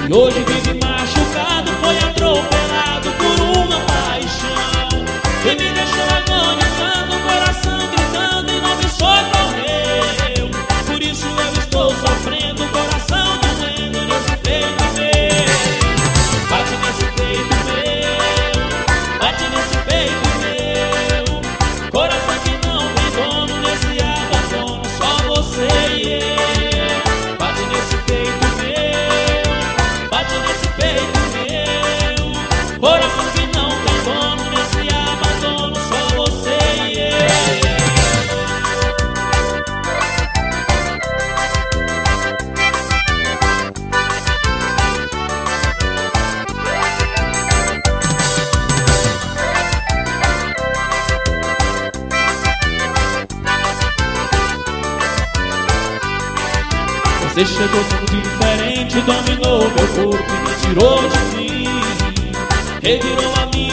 E hoje vive machucado, foi atropelado por uma paixão que me deixou agonizando, o coração gritando e não me socorreu. Por isso eu estou sofrendo, o coração doendo nesse peito meu. Bate nesse peito meu, bate nesse peito meu. Coração que não tem dono, nesse abandono só você e eu. Bate nesse peito meu, bate nesse peito meu. Coração que não tem dono, nesse abandono só você e eu. Você chegou tão diferente, dominou meu corpo e me tirou de mim, revirou a minha